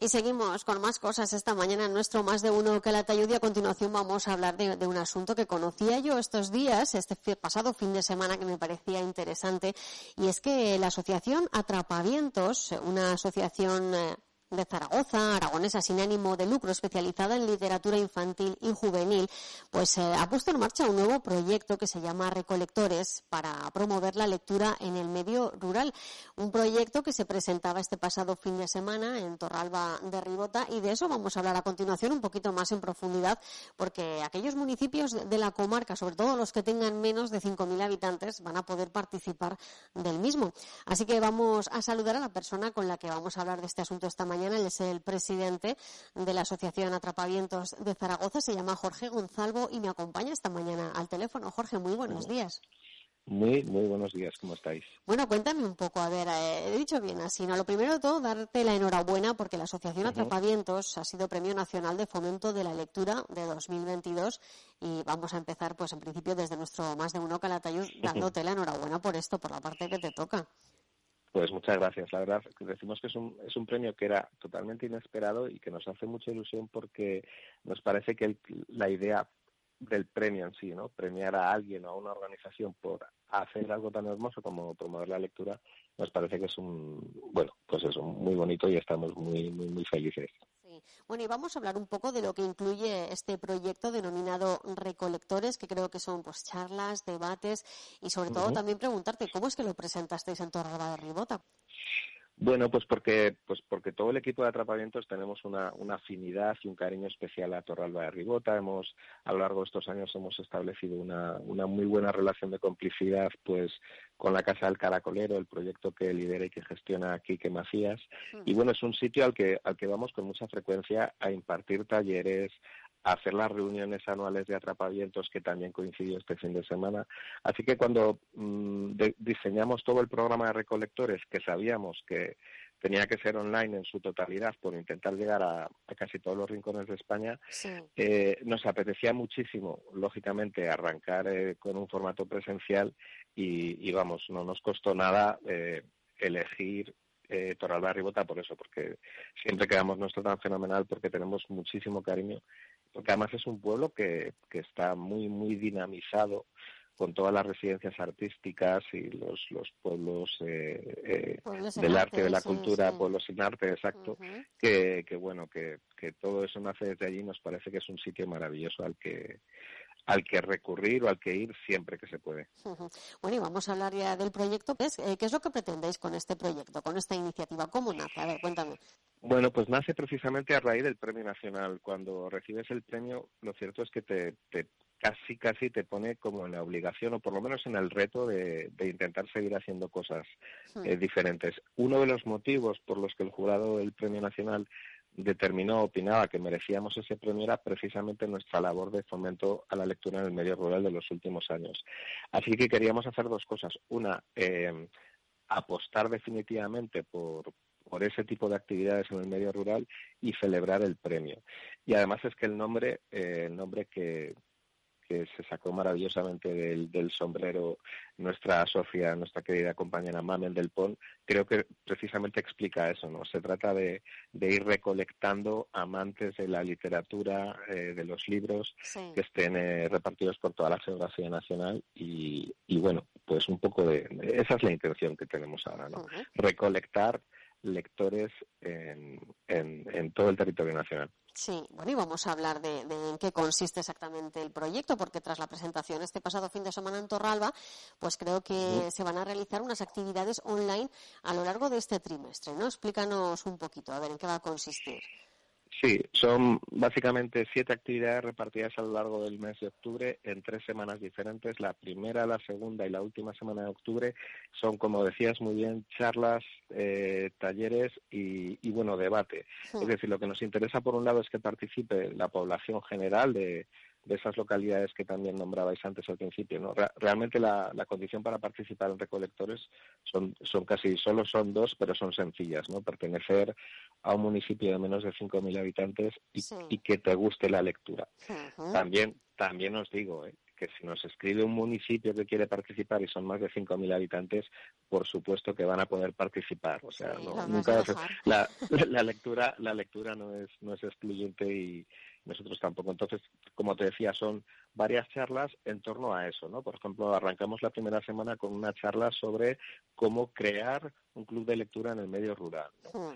Y seguimos con más cosas esta mañana en nuestro Más de Uno que la te ayude. A continuación vamos a hablar de un asunto que conocía yo estos días, pasado fin de semana, que me parecía interesante, y es que la asociación Atrapavientos, una asociación de Zaragoza, aragonesa sin ánimo de lucro, especializada en literatura infantil y juvenil, pues ha puesto en marcha un nuevo proyecto que se llama Recolectores para promover la lectura en el medio rural. Un proyecto que se presentaba este pasado fin de semana en Torralba de Ribota, y de eso vamos a hablar a continuación un poquito más en profundidad, porque aquellos municipios de la comarca, sobre todo los que tengan menos de 5.000 habitantes, van a poder participar del mismo. Así que vamos a saludar a la persona con la que vamos a hablar de este asunto esta mañana. Él es el presidente de la Asociación Atrapavientos de Zaragoza, se llama Jorge Gonzalvo y me acompaña esta mañana al teléfono. Jorge, muy buenos días. Muy buenos días, ¿cómo estáis? Bueno, cuéntame un poco, a ver, he dicho bien así, ¿no? Lo primero de todo, darte la enhorabuena porque la Asociación Atrapavientos ha sido Premio Nacional de Fomento de la Lectura de 2022 y vamos a empezar, pues en principio, desde nuestro Más de Uno Calatayud, dándote la enhorabuena por esto, por la parte que te toca. Pues muchas gracias. La verdad, decimos que es un premio que era totalmente inesperado y que nos hace mucha ilusión porque nos parece que la idea del premio en sí, ¿no? Premiar a alguien o a una organización por hacer algo tan hermoso como promover la lectura, nos parece que es muy bonito y estamos muy felices. Sí. Bueno, y vamos a hablar un poco de lo que incluye este proyecto denominado Recolectores, que creo que son pues charlas, debates y sobre todo también preguntarte cómo es que lo presentasteis en Torralba de Ribota. Bueno, pues porque todo el equipo de Atrapavientos tenemos una afinidad y un cariño especial a Torralba de Ribota. A lo largo de estos años hemos establecido una muy buena relación de complicidad pues con la Casa del Caracolero, el proyecto que lidera y que gestiona Quique Macías. Y bueno, es un sitio al que vamos con mucha frecuencia a impartir talleres, a hacer las reuniones anuales de Atrapavientos, que también coincidió este fin de semana. Así que cuando diseñamos todo el programa de Recolectores, que sabíamos que tenía que ser online en su totalidad por intentar llegar a casi todos los rincones de España, nos apetecía muchísimo, lógicamente, arrancar con un formato presencial y vamos, no nos costó nada elegir Torralba de Ribota por eso, porque siempre quedamos nuestro tan fenomenal, porque tenemos muchísimo cariño, porque además es un pueblo que está muy dinamizado con todas las residencias artísticas y los pueblos del arte, de la cultura, pueblos sin arte, exacto, que todo eso nace desde allí. Nos parece que es un sitio maravilloso al que recurrir o al que ir siempre que se puede. Bueno, y vamos a hablar ya del proyecto. ¿Qué es lo que pretendéis con este proyecto, con esta iniciativa? ¿Cómo nace? A ver, cuéntame. Bueno, pues nace precisamente a raíz del Premio Nacional. Cuando recibes el premio, lo cierto es que casi te pone como en la obligación, o por lo menos en el reto de intentar seguir haciendo cosas diferentes. Uno de los motivos por los que el jurado del Premio Nacional opinaba que merecíamos ese premio era precisamente nuestra labor de fomento a la lectura en el medio rural de los últimos años. Así que queríamos hacer dos cosas. Una, apostar definitivamente por ese tipo de actividades en el medio rural y celebrar el premio. Y además es que el nombre que se sacó maravillosamente del sombrero nuestra socia, nuestra querida compañera Mamen del Pont, creo que precisamente explica eso, ¿no? Se trata de ir recolectando amantes de la literatura, de los libros, que estén repartidos por toda la geografía nacional y bueno, pues un poco esa es la intención que tenemos ahora, ¿no? Recolectar lectores en todo el territorio nacional. Sí, bueno, y vamos a hablar de en qué consiste exactamente el proyecto, porque tras la presentación este pasado fin de semana en Torralba, pues creo que se van a realizar unas actividades online a lo largo de este trimestre, ¿no? Explícanos un poquito, a ver en qué va a consistir. Sí, son básicamente 7 actividades repartidas a lo largo del mes de octubre en 3 semanas diferentes. La primera, la segunda y la última semana de octubre son, como decías muy bien, charlas, talleres y bueno, debate. Es decir, lo que nos interesa por un lado es que participe la población general de esas localidades que también nombrabais antes al principio, ¿no? Realmente la condición para participar en Recolectores son solo son 2, pero son sencillas, ¿no? Pertenecer a un municipio de menos de 5.000 habitantes y que te guste la lectura. También os digo que si nos escribe un municipio que quiere participar y son más de 5.000 habitantes, por supuesto que van a poder participar. O sea, Sí, no, los vas a nunca dejar. la lectura no es excluyente y nosotros tampoco. Entonces, como te decía, son varias charlas en torno a eso, ¿no? Por ejemplo, arrancamos la primera semana con una charla sobre cómo crear un club de lectura en el medio rural, ¿no?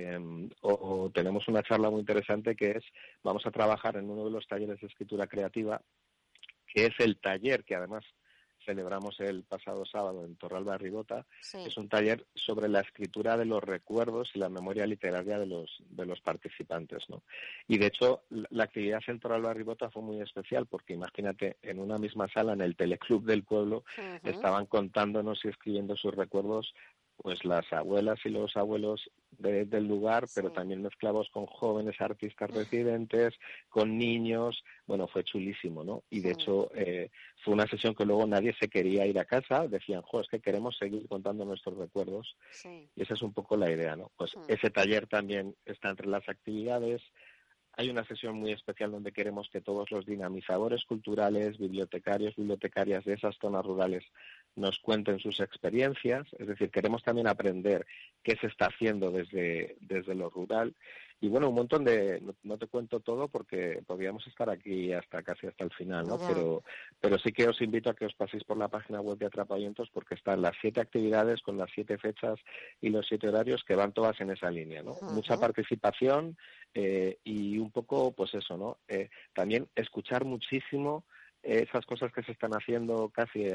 O tenemos una charla muy interesante que es, vamos a trabajar en uno de los talleres de escritura creativa, que es el taller que además celebramos el pasado sábado en Torralba de Ribota. Sí. Es un taller sobre la escritura de los recuerdos y la memoria literaria de los participantes, ¿no? Y de hecho, la actividad en Torralba de Ribota fue muy especial porque imagínate, en una misma sala, en el teleclub del pueblo, estaban contándonos y escribiendo sus recuerdos pues las abuelas y los abuelos del lugar, pero también mezclados con jóvenes artistas residentes, con niños. Bueno, fue chulísimo, ¿no? Y de hecho fue una sesión que luego nadie se quería ir a casa, decían, es que queremos seguir contando nuestros recuerdos. Y esa es un poco la idea, ¿no? Pues ese taller también está entre las actividades. Hay una sesión muy especial donde queremos que todos los dinamizadores culturales, bibliotecarios, bibliotecarias de esas zonas rurales nos cuenten sus experiencias. Es decir, queremos también aprender qué se está haciendo desde lo rural. Y bueno, un montón de... No te cuento todo porque podríamos estar aquí casi hasta el final, ¿no? Pero sí que os invito a que os paséis por la página web de Atrapavientos porque están las 7 actividades con las 7 fechas y los 7 horarios que van todas en esa línea, ¿no? Mucha participación y un poco, pues eso, ¿no? También escuchar muchísimo esas cosas que se están haciendo casi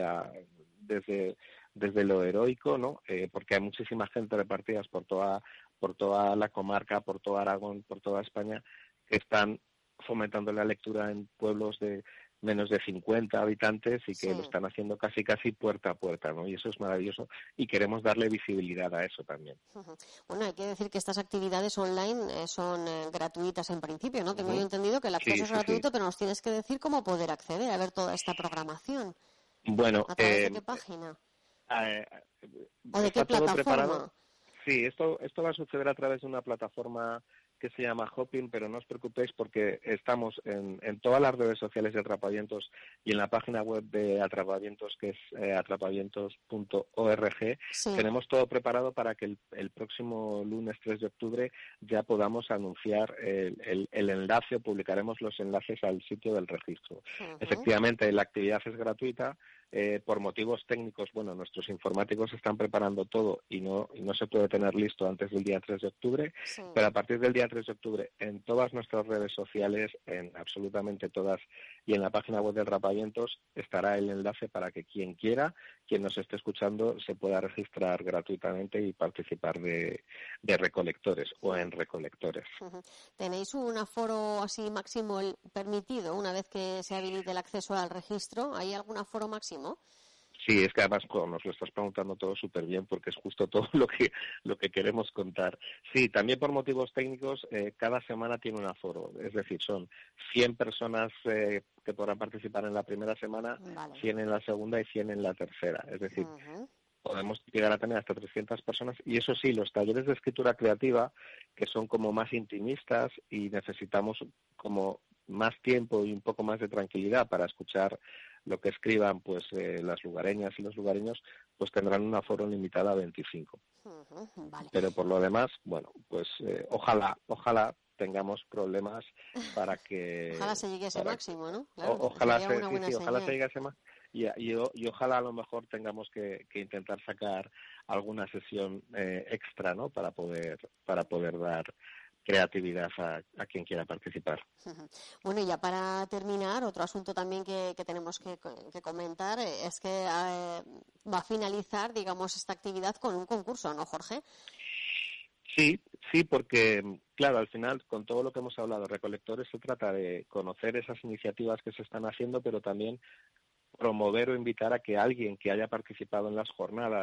desde lo heroico, ¿no? Porque hay muchísima gente repartidas por toda la comarca, por todo Aragón, por toda España, que están fomentando la lectura en pueblos de menos de 50 habitantes y que lo están haciendo casi puerta a puerta, ¿no? Y eso es maravilloso y queremos darle visibilidad a eso también. Bueno, hay que decir que estas actividades online son gratuitas en principio, ¿no? Tengo yo entendido que el acceso es gratuito, pero nos tienes que decir cómo poder acceder a ver toda esta programación. Bueno, ¿a través de qué página? ¿O de qué plataforma? Preparado. Sí, esto va a suceder a través de una plataforma que se llama Hopin, pero no os preocupéis porque estamos en todas las redes sociales de Atrapavientos y en la página web de Atrapavientos, que es atrapavientos.org. Tenemos todo preparado para que el próximo lunes 3 de octubre ya podamos anunciar el enlace, o publicaremos los enlaces al sitio del registro. Efectivamente, la actividad es gratuita. Por motivos técnicos, bueno, nuestros informáticos están preparando todo y no se puede tener listo antes del día 3 de octubre, pero a partir del día 3 de octubre en todas nuestras redes sociales, en absolutamente todas, y en la página web del Atrapavientos estará el enlace para que quien quiera, quien nos esté escuchando, se pueda registrar gratuitamente y participar de recolectores o en recolectores. ¿Tenéis un aforo así máximo permitido una vez que se habilite el acceso al registro? ¿Hay algún aforo máximo? Sí, es que además nos lo estás preguntando todo súper bien porque es justo todo lo que queremos contar. Sí, también por motivos técnicos, cada semana tiene un aforo. Es decir, son 100 personas que podrán participar en la primera semana, 100 en la segunda y 100 en la tercera. Es decir, podemos llegar a tener hasta 300 personas. Y eso sí, los talleres de escritura creativa, que son como más intimistas y necesitamos como más tiempo y un poco más de tranquilidad para escuchar lo que escriban pues las lugareñas y los lugareños, pues tendrán un aforo limitado a 25. Pero por lo demás, bueno, pues ojalá tengamos problemas para que... Ojalá se llegue a ese máximo, ¿no? Claro, ojalá se llegue a ese máximo y ojalá a lo mejor tengamos que intentar sacar alguna sesión extra, ¿no? Para poder dar creatividad a quien quiera participar. Bueno, y ya para terminar, otro asunto también que tenemos que comentar es que va a finalizar, digamos, esta actividad con un concurso, ¿no, Jorge? Sí, porque, claro, al final, con todo lo que hemos hablado, Recolectores, se trata de conocer esas iniciativas que se están haciendo, pero también promover o invitar a que alguien que haya participado en las jornadas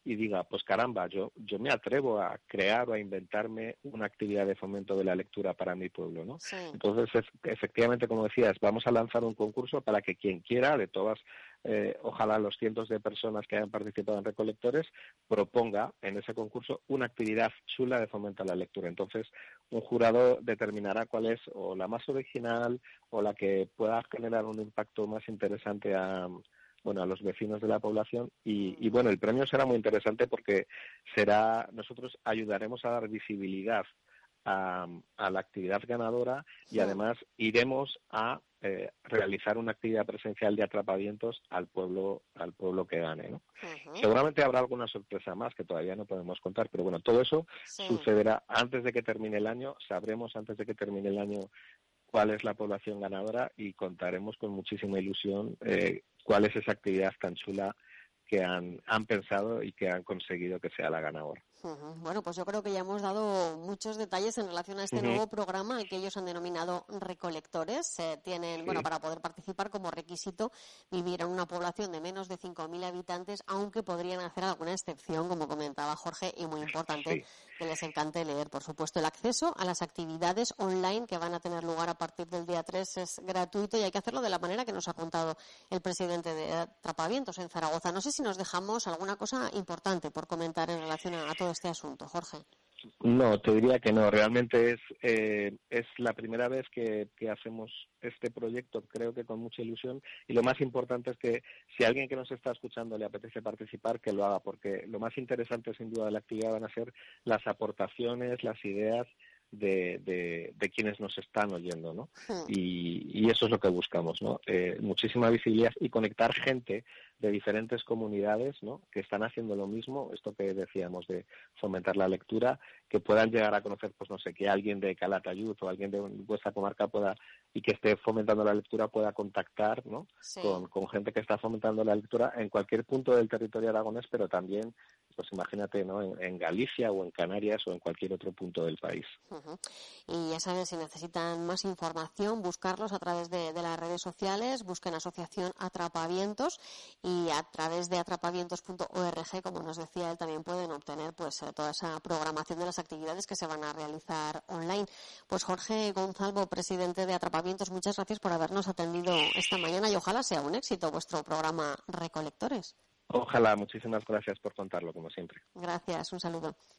y diga, pues caramba, yo me atrevo a crear o a inventarme una actividad de fomento de la lectura para mi pueblo, ¿no? Sí. Entonces, efectivamente, como decías, vamos a lanzar un concurso para que quien quiera, de todas, ojalá los cientos de personas que hayan participado en Recolectores, proponga en ese concurso una actividad chula de fomento a la lectura. Entonces, un jurado determinará cuál es o la más original o la que pueda generar un impacto más interesante a los vecinos de la población y bueno, el premio será muy interesante porque nosotros ayudaremos a dar visibilidad a la actividad ganadora y además iremos a realizar una actividad presencial de atrapavientos al pueblo que gane, ¿no? Uh-huh. Seguramente habrá alguna sorpresa más que todavía no podemos contar, pero bueno, todo eso sucederá antes de que termine el año, sabremos antes de que termine el año cuál es la población ganadora y contaremos con muchísima ilusión cuál es esa actividad tan chula que han pensado y que han conseguido que sea la ganadora. Uh-huh. Bueno, pues yo creo que ya hemos dado muchos detalles en relación a este nuevo programa que ellos han denominado Recolectores. Tienen, para poder participar como requisito vivir en una población de menos de 5.000 habitantes, aunque podrían hacer alguna excepción, como comentaba Jorge, y muy importante, que les encante leer. Por supuesto, el acceso a las actividades online que van a tener lugar a partir del día 3 es gratuito y hay que hacerlo de la manera que nos ha contado el presidente de Atrapavientos en Zaragoza. No sé si nos dejamos alguna cosa importante por comentar en relación a todo este asunto, Jorge. No, te diría que no. Realmente es la primera vez que hacemos este proyecto, creo que con mucha ilusión. Y lo más importante es que si a alguien que nos está escuchando le apetece participar, que lo haga, porque lo más interesante sin duda de la actividad van a ser las aportaciones, las ideas de quienes nos están oyendo, ¿no? Y eso es lo que buscamos, ¿no? Muchísima visibilidad y conectar gente de diferentes comunidades, ¿no? Que están haciendo lo mismo, esto que decíamos de fomentar la lectura, que puedan llegar a conocer, pues no sé, que alguien de Calatayud o alguien de vuestra comarca pueda, y que esté fomentando la lectura, pueda contactar, ¿no? Con gente que está fomentando la lectura en cualquier punto del territorio aragonés, pero también, pues imagínate, ¿no? En Galicia o en Canarias o en cualquier otro punto del país. Uh-huh. Y ya saben, si necesitan más información, buscarlos a través de las redes sociales, busquen Asociación Atrapavientos y a través de atrapavientos.org, como nos decía él, también pueden obtener pues toda esa programación de las actividades que se van a realizar online. Pues Jorge Gonzalvo, presidente de Atrapavientos, muchas gracias por habernos atendido esta mañana y ojalá sea un éxito vuestro programa Recolectores. Ojalá, muchísimas gracias por contarlo, como siempre. Gracias, un saludo.